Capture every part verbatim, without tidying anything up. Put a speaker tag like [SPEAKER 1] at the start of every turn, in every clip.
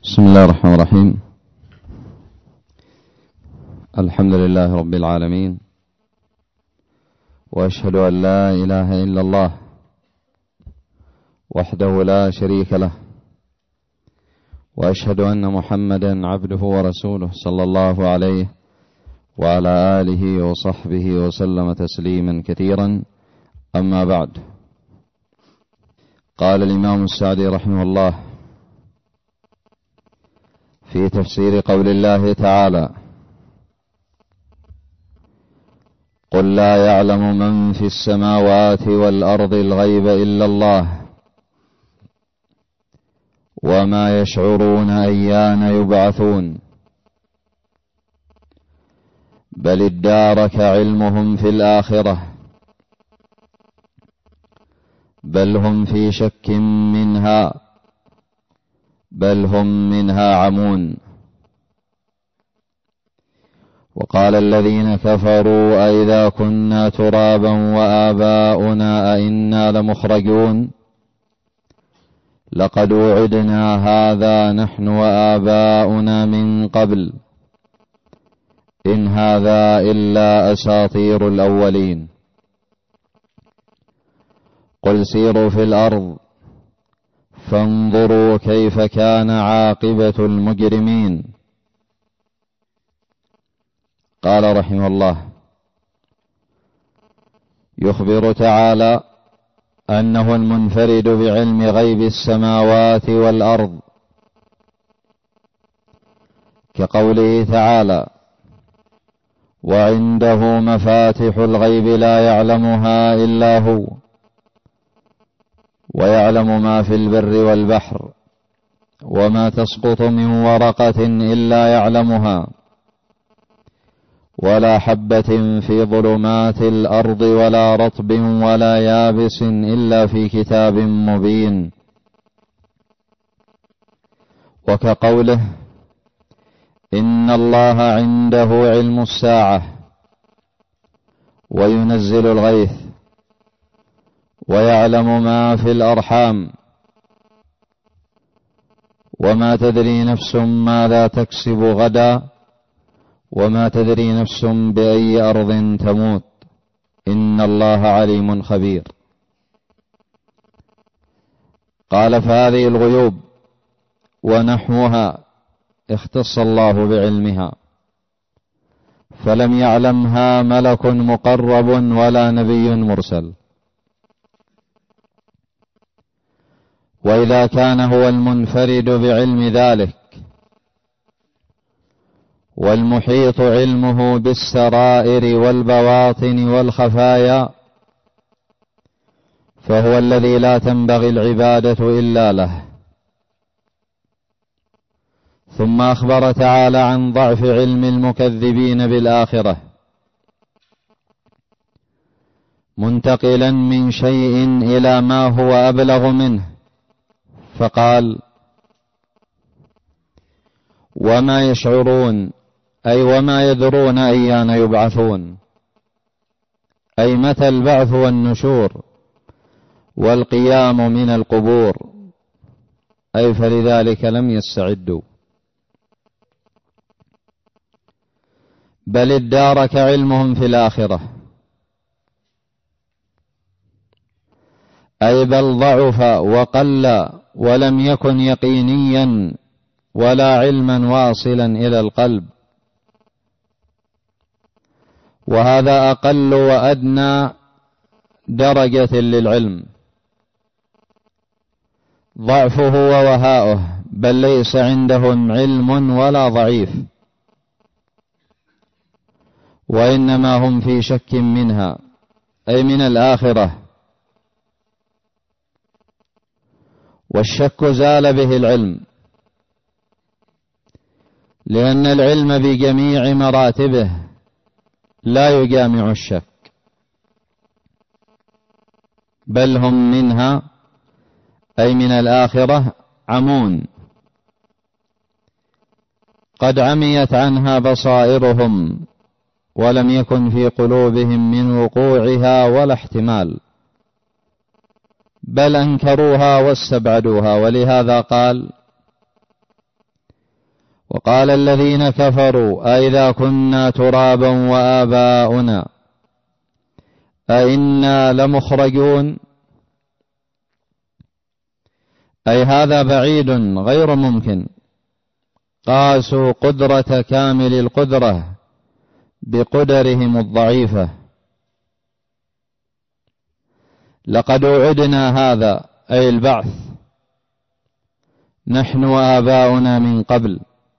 [SPEAKER 1] بسم الله الرحمن الرحيم. الحمد لله رب العالمين، وأشهد أن لا إله إلا الله وحده لا شريك له، وأشهد أن محمدا عبده ورسوله صلى الله عليه وعلى آله وصحبه وسلم تسليما كثيرا. أما بعد، قال الإمام السعدي رحمه الله في تفسير قول الله تعالى: قل لا يعلم من في السماوات والأرض الغيب إلا الله وما يشعرون أيان يبعثون بل ادارك علمهم في الآخرة بل هم في شك منها بل هم منها عمون. وقال الذين كفروا أئذا كنا ترابا وآباؤنا أئنا لمخرجون لقد وعدنا هذا نحن وآباؤنا من قبل إن هذا إلا أساطير الأولين. قل سيروا في الأرض فانظروا كيف كان عاقبة المجرمين. قال رحمه الله: يخبر تعالى أنه المنفرد بعلم غيب السماوات والأرض، كقوله تعالى: وعنده مفاتح الغيب لا يعلمها إلا هو ويعلم ما في البر والبحر وما تسقط من ورقة إلا يعلمها ولا حبة في ظلمات الأرض ولا رطب ولا يابس إلا في كتاب مبين. وكقوله: إن الله عنده علم الساعة وينزل الغيث ويعلم ما في الأرحام وما تدري نفس ماذا تكسب غدا وما تدري نفس بأي أرض تموت إن الله عليم خبير. قال: فهذه الغيوب ونحوها اختص الله بعلمها، فلم يعلمها ملك مقرب ولا نبي مرسل. وإذا كان هو المنفرد بعلم ذلك والمحيط علمه بالسرائر والبواطن والخفايا، فهو الذي لا تنبغي العبادة إلا له. ثم أخبر تعالى عن ضعف علم المكذبين بالآخرة، منتقلا من شيء إلى ما هو أبلغ منه، فقال: وما يشعرون أي وما يدرون أيان يبعثون، أي متى البعث والنشور والقيام من القبور، أي فلذلك لم يستعدوا. بل ادارك علمهم في الآخرة، أي بل ضعف وقل ولم يكن يقينيا ولا علما واصلا إلى القلب. وهذا أقل وأدنى درجة للعلم، ضعفه ووهاؤه، بل ليس عندهم علم ولا ضعيف، وإنما هم في شك منها أي من الآخرة. والشك زال به العلم، لأن العلم بجميع مراتبه لا يجامع الشك، بل هم منها أي من الآخرة عمون، قد عميت عنها بصائرهم ولم يكن في قلوبهم من وقوعها ولا احتمال، بل أنكروها واستبعدوها. ولهذا قال: وقال الذين كفروا أئذا كنا ترابا وآباؤنا أئنا لمخرجون، أي هذا بعيد غير ممكن. قاسوا قدرة كامل القدرة بقدرهم الضعيفة. لقد وعدنا هذا أي البعث نحن وآباؤنا من قبل،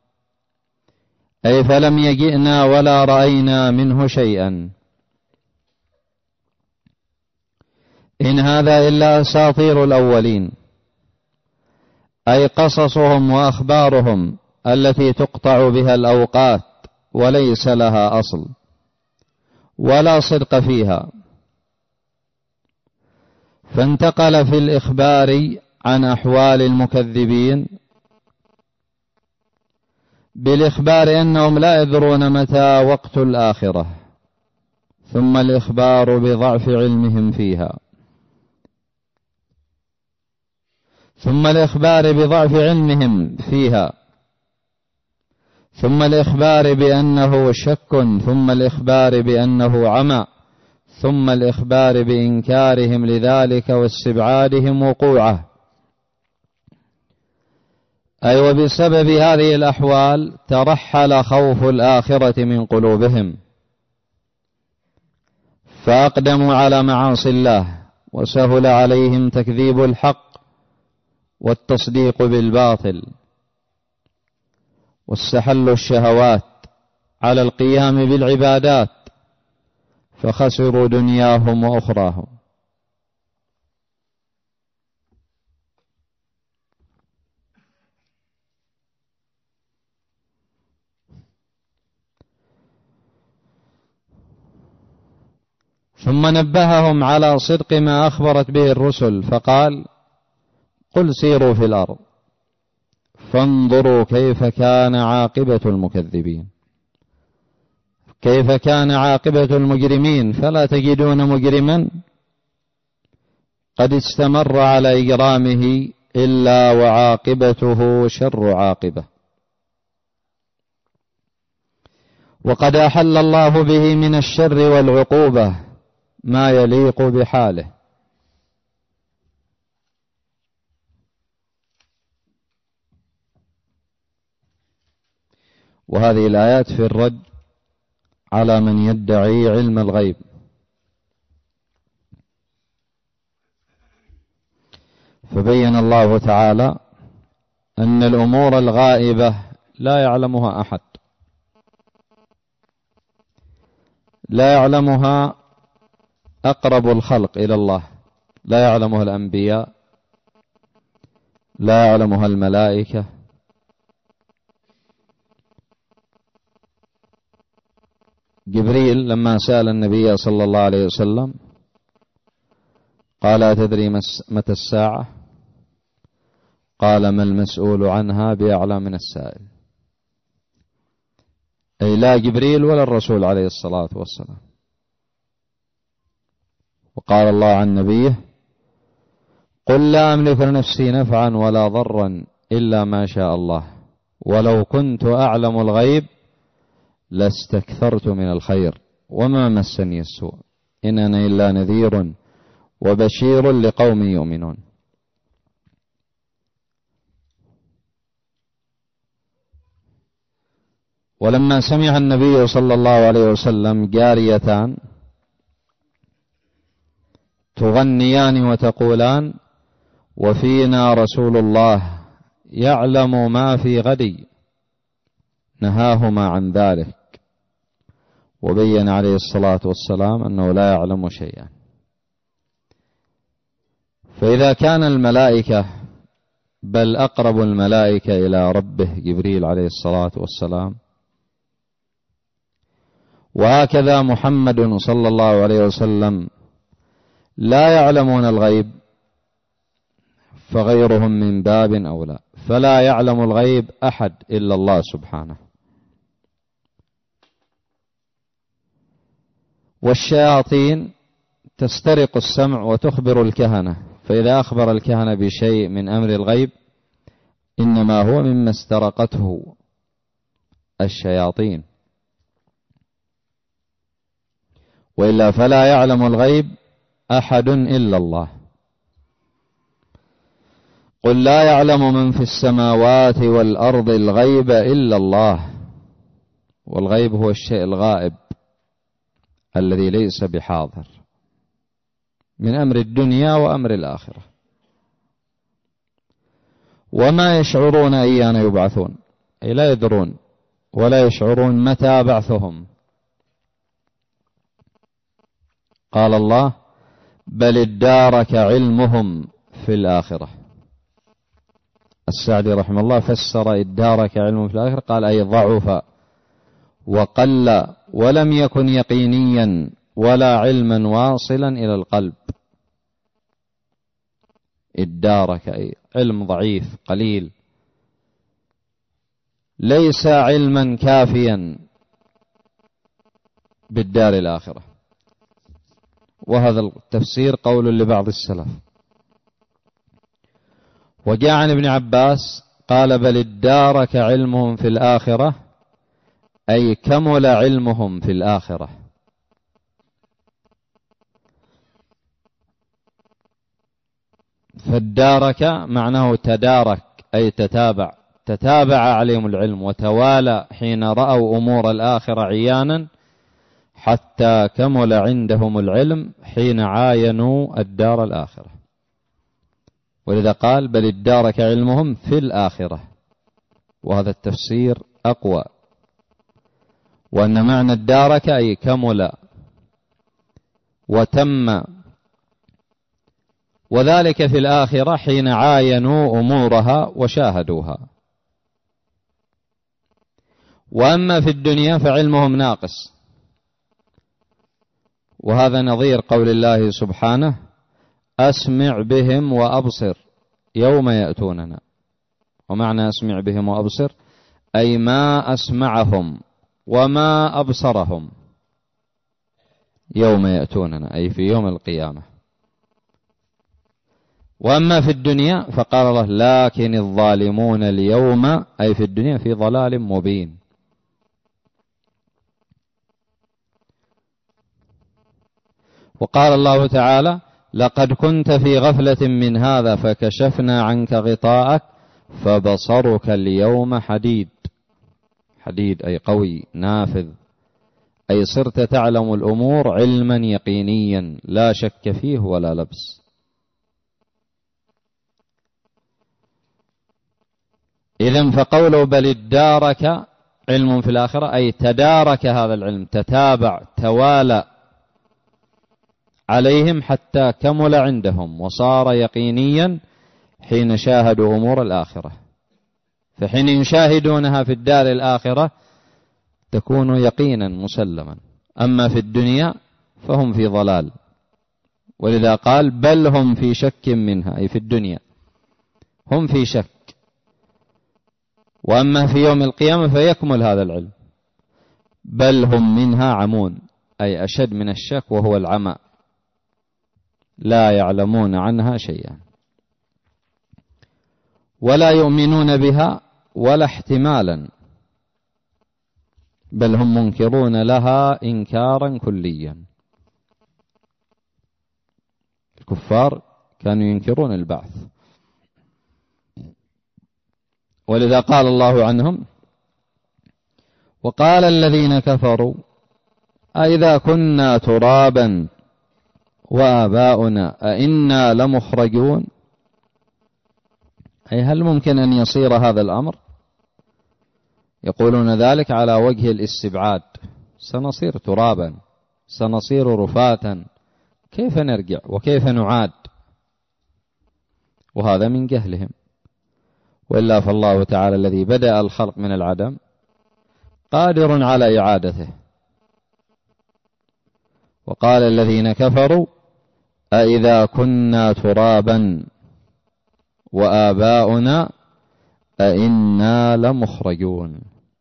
[SPEAKER 1] أي فلم يجئنا ولا رأينا منه شيئا. إن هذا إلا أساطير الأولين، أي قصصهم وأخبارهم التي تقطع بها الأوقات وليس لها أصل ولا صدق فيها. فانتقل في الإخبار عن أحوال المكذبين بالإخبار أنهم لا يدرون متى وقت الآخرة، ثم الإخبار بضعف علمهم فيها، ثم الإخبار بضعف علمهم فيها، ثم الإخبار بأنه شك، ثم الإخبار بأنه عمى، ثم الإخبار بإنكارهم لذلك واستبعادهم وقوعه. أي وبسبب هذه الأحوال ترحل خوف الآخرة من قلوبهم، فأقدموا على معاصي الله، وسهل عليهم تكذيب الحق والتصديق بالباطل، واستحلوا الشهوات على القيام بالعبادات، فخسروا دنياهم وأخراهم. ثم نبههم على صدق ما أخبرت به الرسل، فقال: قل سيروا في الأرض فانظروا كيف كان عاقبة المكذبين، كيف كان عاقبة المجرمين، فلا تجدون مجرما قد استمر على إجرامه إلا وعاقبته شر عاقبة، وقد أحل الله به من الشر والعقوبة ما يليق بحاله. وهذه الآيات في الرد على من يدعي علم الغيب. فبين الله تعالى أن الأمور الغائبة لا يعلمها أحد، لا يعلمها أقرب الخلق إلى الله، لا يعلمها الأنبياء، لا يعلمها الملائكة، جبريل لما سأل النبي صلى الله عليه وسلم قال: أتدري متى الساعة؟ قال: ما المسؤول عنها بأعلم من السائل. أي لا جبريل ولا الرسول عليه الصلاة والسلام. وقال الله عن نبيه: قل لا أملك لنفسي نفعا ولا ضرا إلا ما شاء الله ولو كنت أعلم الغيب لاستكثرت من الخير وما مسني السوء إن أنا إلا نذير وبشير لقوم يؤمنون. ولما سمع النبي صلى الله عليه وسلم جاريتان تغنيان وتقولان: وفينا رسول الله يعلم ما في غد، نهاهما عن ذلك، وبين عليه الصلاة والسلام أنه لا يعلم شيئا. فإذا كان الملائكة، بل أقرب الملائكة إلى ربه جبريل عليه الصلاة والسلام، وهكذا محمد صلى الله عليه وسلم لا يعلمون الغيب، فغيرهم من باب أولى، فلا يعلم الغيب أحد إلا الله سبحانه. والشياطين تسترق السمع وتخبر الكهنة، فإذا أخبر الكهنة بشيء من أمر الغيب إنما هو مما استرقته الشياطين، وإلا فلا يعلم الغيب أحد إلا الله. قل لا يعلم من في السماوات والأرض الغيب إلا الله، والغيب هو الشيء الغائب الذي ليس بحاضر من أمر الدنيا وأمر الآخرة. وما يشعرون أيان يبعثون، أي لا يدرون ولا يشعرون متى بعثهم. قال الله: بل ادارك علمهم في الآخرة. السعدي رحمه الله فسر ادارك علمهم في الآخرة، قال أي ضعف وقل ولم يكن يقينيا ولا علما واصلا إلى القلب. ادارك أي علم ضعيف قليل، ليس علما كافيا بالدار الآخرة. وهذا التفسير قول لبعض السلف. وجاء عن ابن عباس قال: بل ادارك علمهم في الآخرة، أي كمل علمهم في الآخرة. فادارك معناه تدارك، أي تتابع، تتابع عليهم العلم وتوالى حين رأوا أمور الآخرة عيانا، حتى كمل عندهم العلم حين عاينوا الدار الآخرة. ولذا قال: بل ادارك علمهم في الآخرة. وهذا التفسير أقوى، وأن معنى ادارك أي كمل وتم، وذلك في الآخرة حين عاينوا أمورها وشاهدوها. وأما في الدنيا فعلمهم ناقص، وهذا نظير قول الله سبحانه: أسمع بهم وأبصر يوم يأتوننا. ومعنى أسمع بهم وأبصر أي ما أسمعهم وما أبصرهم يوم يأتوننا، أي في يوم القيامة. وأما في الدنيا فقال الله: لكن الظالمون اليوم، أي في الدنيا في ضلال مبين. وقال الله تعالى: لقد كنت في غفلة من هذا فكشفنا عنك غطاءك فبصرك اليوم حديد. حديد أي قوي نافذ، أي صرت تعلم الأمور علما يقينيا لا شك فيه ولا لبس. إذن فقوله بل ادارك علم في الآخرة أي تدارك هذا العلم، تتابع توالى عليهم حتى كمل عندهم وصار يقينيا حين شاهدوا أمور الآخرة. فحين يشاهدونها في الدار الآخرة تكون يقينا مسلما، أما في الدنيا فهم في ضلال. ولذا قال: بل هم في شك منها، أي في الدنيا هم في شك. وأما في يوم القيامة فيكمل هذا العلم. بل هم منها عمون، أي أشد من الشك وهو العمى، لا يعلمون عنها شيئا ولا يؤمنون بها ولا احتمالا، بل هم منكرون لها إنكارا كليا. الكفار كانوا ينكرون البعث، ولذا قال الله عنهم: وقال الذين كفروا أئذا كنا ترابا وآباؤنا أئنا لمخرجون. أي هل ممكن أن يصير هذا الأمر؟ يقولون ذلك على وجه الاستبعاد، سنصير ترابا، سنصير رفاتا، كيف نرجع وكيف نعاد؟ وهذا من جهلهم. وإلا فالله تعالى الذي بدأ الخلق من العدم قادر على إعادته. وقال الذين كفروا أئذا كنا ترابا وآباؤنا أئنا لمخرجون.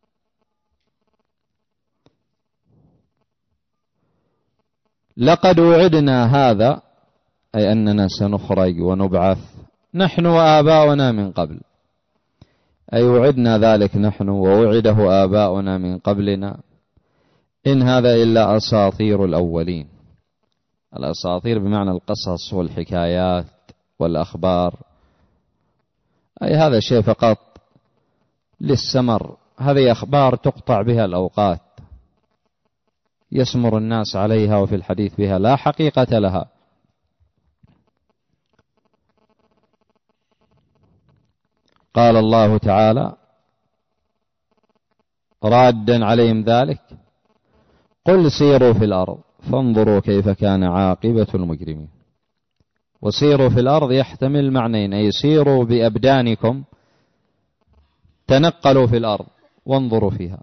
[SPEAKER 1] لقد وعدنا هذا، أي أننا سنخرج ونبعث نحن وآباؤنا من قبل، أي وعدنا ذلك نحن ووعده آباؤنا من قبلنا، إن هذا إلا أساطير الأولين. الأساطير بمعنى القصص والحكايات والأخبار، أي هذا شيء فقط للسمر، هذه أخبار تقطع بها الأوقات، يسمر الناس عليها وفي الحديث بها، لا حقيقة لها. قال الله تعالى رادا عليهم ذلك: قل سيروا في الأرض فانظروا كيف كان عاقبة المجرمين. وسيروا في الأرض يحتمل معنيين، أي سيروا بأبدانكم، تنقلوا في الأرض وانظروا فيها،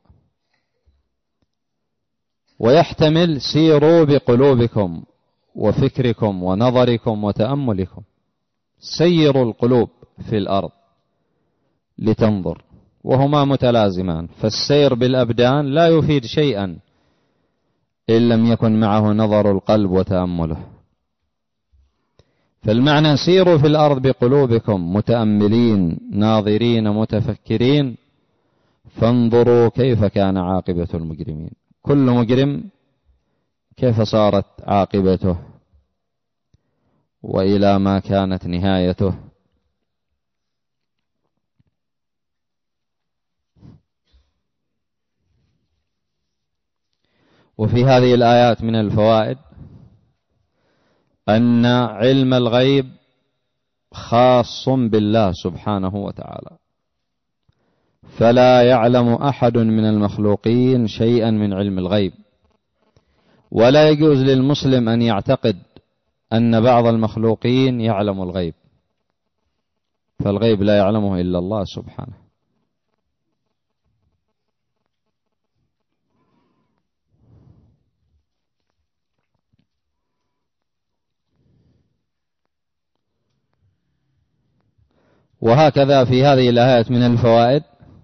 [SPEAKER 1] ويحتمل سيروا بقلوبكم وفكركم ونظركم وتأملكم. سيروا القلوب في الأرض لتنظر، وهما متلازمان، فالسير بالأبدان لا يفيد شيئا إن لم يكن معه نظر القلب وتأمله. فالمعنى سيروا في الأرض بقلوبكم متأملين ناظرين متفكرين، فانظروا كيف كان عاقبة المجرمين. كل مجرم كيف صارت عاقبته وإلى ما كانت نهايته. وفي هذه الآيات من الفوائد أن علم الغيب خاص بالله سبحانه وتعالى، فلا يعلم أحد من المخلوقين شيئا من علم الغيب، ولا يجوز للمسلم أن يعتقد أن بعض المخلوقين يعلم الغيب، فالغيب لا يعلمه إلا الله سبحانه. وهكذا في هذه الآيات من الفوائد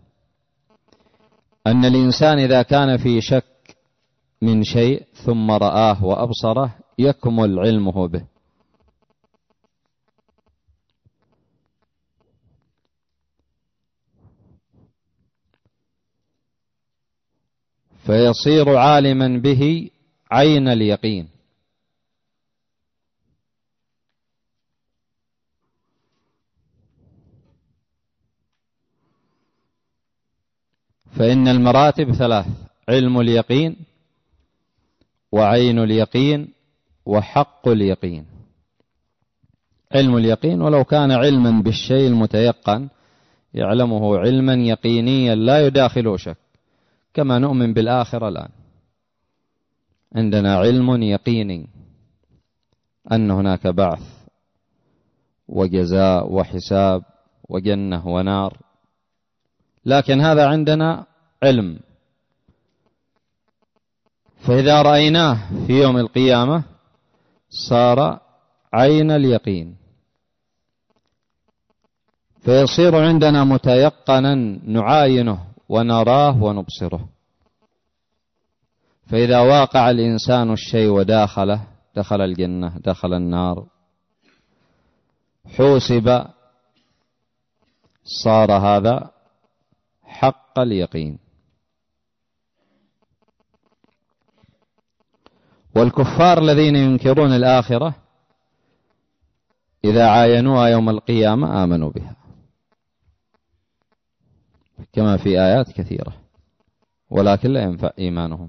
[SPEAKER 1] أن الإنسان إذا كان في شك من شيء ثم رآه وأبصره يكمل علمه به، فيصير عالما به عين اليقين. فإن المراتب ثلاث: علم اليقين وعين اليقين وحق اليقين. علم اليقين ولو كان علما بالشيء المتيقن، يعلمه علما يقينيا لا يداخله شك، كما نؤمن بالآخرة الآن، عندنا علم يقيني أن هناك بعث وجزاء وحساب وجنة ونار، لكن هذا عندنا علم. فإذا رأيناه في يوم القيامة صار عين اليقين، فيصير عندنا متيقنا نعاينه ونراه ونبصره. فإذا واقع الإنسان الشيء وداخله، دخل الجنة دخل النار، حوسب، صار هذا حق اليقين. والكفار الذين ينكرون الآخرة إذا عاينوها يوم القيامة آمنوا بها، كما في آيات كثيرة، ولكن لا ينفع إيمانهم.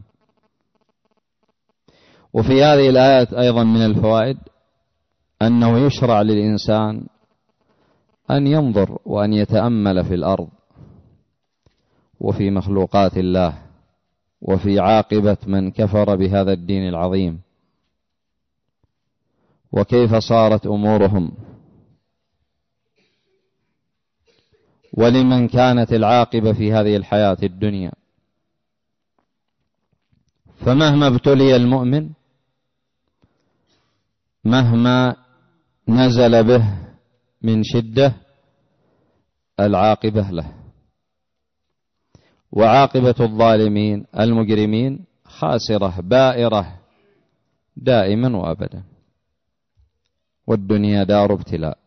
[SPEAKER 1] وفي هذه الآيات أيضا من الفوائد أنه يشرع للإنسان أن ينظر وأن يتأمل في الأرض وفي مخلوقات الله وفي عاقبة من كفر بهذا الدين العظيم، وكيف صارت أمورهم، ولمن كانت العاقبة في هذه الحياة الدنيا. فمهما ابتلي المؤمن، مهما نزل به من شدة، العاقبة له. وعاقبة الظالمين المجرمين خاسرة بائرة دائما وأبدا، والدنيا دار ابتلاء.